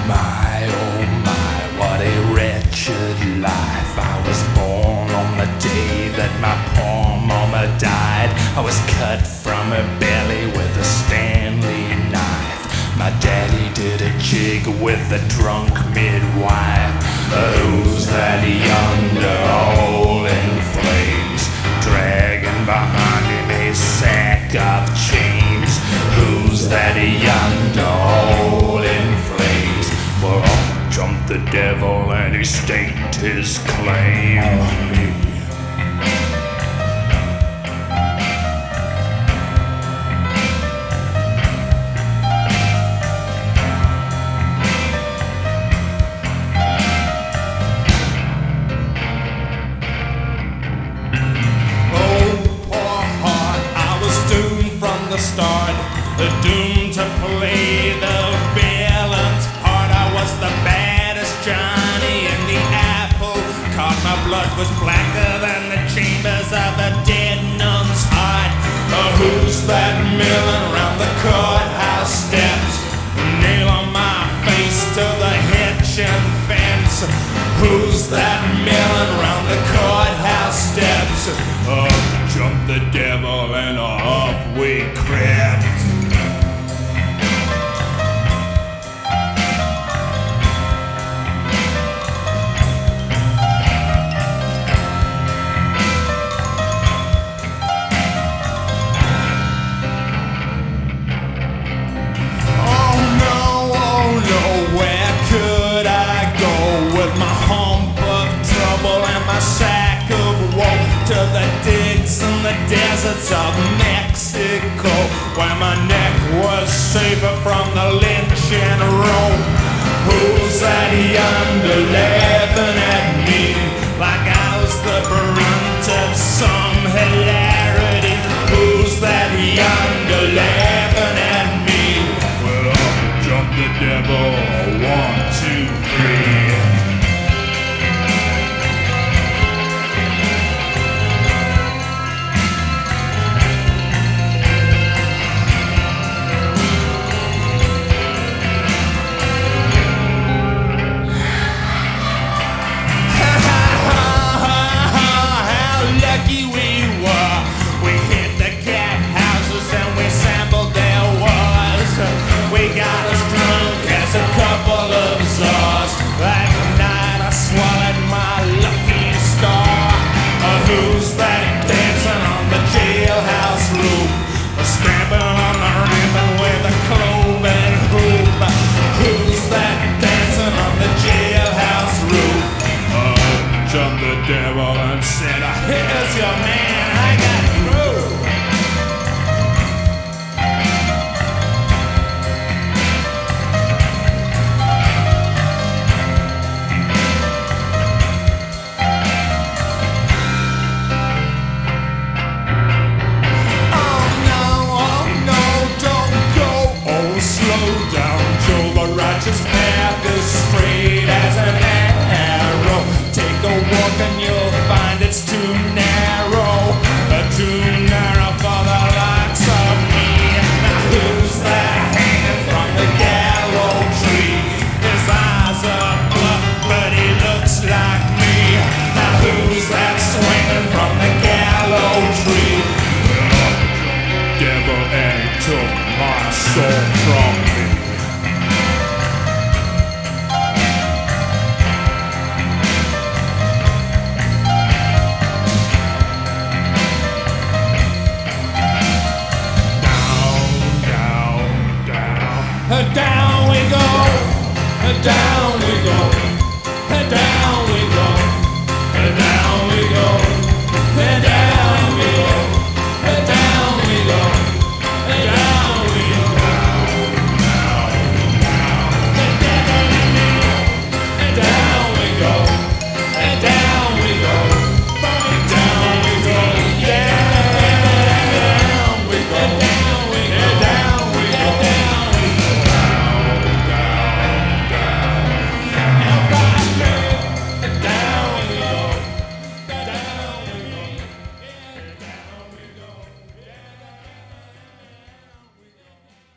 My, oh my, what a wretched life. I was born on the day that my poor mama died. I was cut from her belly with a Stanley knife. My daddy did a jig with a drunk midwife. Who's that yonder all in flames, dragging behind him a sack of chains? Who's that yonder all in flames? Well, up jumped the devil and he staked his claim on me. Start, doomed to play the villain's part. I was the baddest Johnny in the apple cart. My blood was blacker than the chambers of a dead nun's heart. Who's that milling round the courthouse steps? Nail on my face to the hitching fence. Who's that milling round the courthouse steps? Up jumped the devil and off we crept. Oh no, where could I go with my hump of trouble and my sack of woe? To the digs and the deserts of Mexico, where my neck was safer from the lynching rope. Who's that yonder laughing at me like I was the brunt of some hilarity? Who's that yonder laughing at me? Well, up jumped the devil, 1, 2, 3. Who's that dancing on the jailhouse roof, stamping on the ribbon with a cloven hoof? Who's that dancing on the jailhouse roof? Jumped the devil and said, here's your man, I got through. Righteous path is straight as an arrow. Take a walk and you'll find it's too narrow, too narrow for the likes of me. Now who's that hanging from the gallows tree? His eyes are bluff, but he looks like me. Now who's that swinging from the gallows tree? Well, devil, and he took my soul from me. Down we go, down.